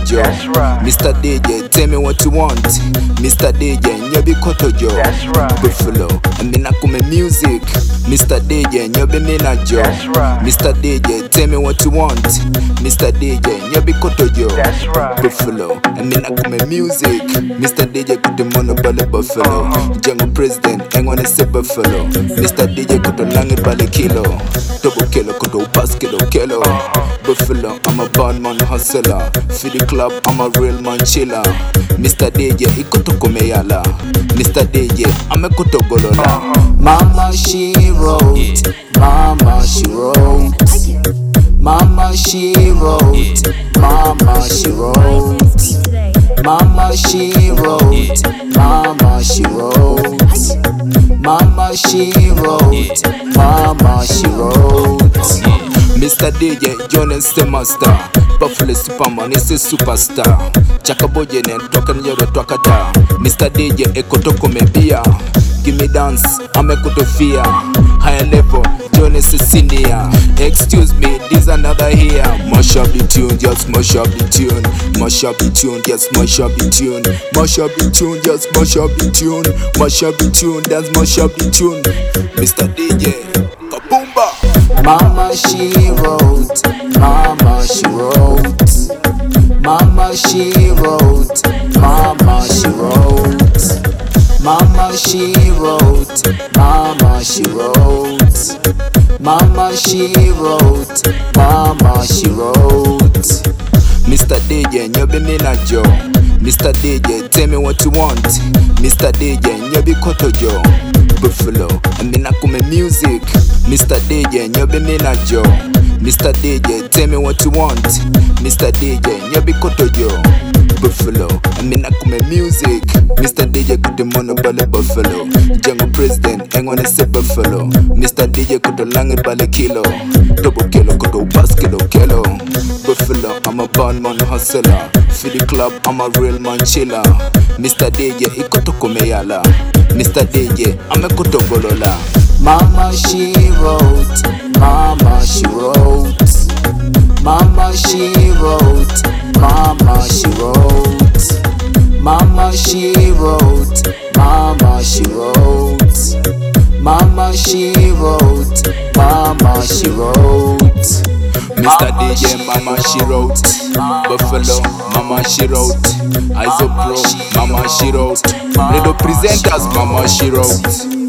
Joe. That's right. Mr. DJ, tell me what you want. Mr. DJ, nyobi koto Joe. That's right. Buffalo, amina kume music. Mr. DJ, nyobi mina Joe. That's right. Mr. DJ, tell me what you want. Mr. DJ, nyobi koto Joe. That's right. Buffalo, amina kume music. Mr. DJ kuto mono bale Buffalo. Jungle president, hang on a say Buffalo. Mr. DJ kuto langi bale kilo. Double kilo kuto pass kilo. Buffalo, I'm a bad man hustler. For the club, I'm a real man chiller. Mr. DJ, ikoto komeyala. Mr. DJ, I'm a koto golola. Mama she wrote, Mama she wrote. Mama she wrote, Mama she wrote. Mama she wrote, Mama she wrote. Mama she wrote, Mama she wrote. Mr. DJ, John is the master. Buffalo Superman is a superstar. Chakaboje and talking your twakata. Mr. DJ, ekotoko mebia. Give me dance, I'm a kotofia. Higher level, John is a senior. Excuse me, this another here. Mash up the tune, just mash up the tune. Mash up the tune, just mash up the tune. Mash up the tune, just mash up the tune. Mash up the tune, that's mash up the tune. Mr. DJ, kaboomba. Mama she wrote, Mama she wrote. Mama she wrote, Mama she wrote. Mama she wrote, Mama she wrote. Mama she wrote, Mama she wrote. Mr. DJ, nyobi mina Joe. Mr. DJ, tell me what you want. Mr. DJ, nyobi koto Joe. Buffalo, amina kume music. Mr. DJ, nyobi mina Joe. Mr. DJ, tell me what you want. Mr. DJ, nyobi koto Joe. Buffalo, amina kume music. Mr. DJ kuto mono bale Buffalo. Jungle president, hang on a say Buffalo. Mr. DJ kuto langi bale kilo. Double kilo kuto pass kilo. Buffalo, I'm a bad man hustler. For the club, I'm a real man chiller. Mr. DJ, ikoto komeyala. Mr. DJ, I'm a koto golola. Mama she wrote, Mama she wrote. Mama she wrote, Mama she wrote. Mama she wrote, Mama she wrote. Mama she wrote, Mama she wrote. Mr. DJ, Mama she wrote. Buffalo, Mama she wrote. Iso Pro, Mama she wrote. Radio presenters, Mama she wrote.